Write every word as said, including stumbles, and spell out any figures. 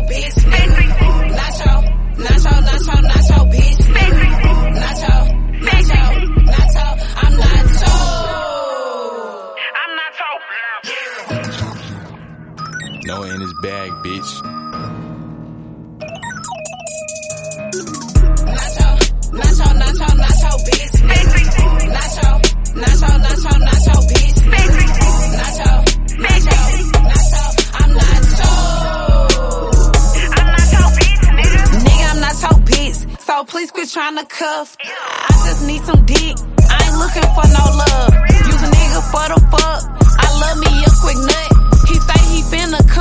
bitch, nigga. Nacho, nacho, nacho, nacho, bitch, nigga. Nacho, nacho, nacho, I'm nacho. I'm nacho. Noah in his bag, bitch. Nacho, nacho, nacho, nacho, bitch, nigga. Nacho, nacho, nacho, nacho, bitch, nigga. Nacho, nacho, nacho, I'm nacho. I'm nacho, bitch, nigga. Nigga, I'm not your bitch, so please quit trying to cuff. I just need some dick, I ain't looking for no love. Use a nigga for the fuck, I love me a quick nut. He say he finna come.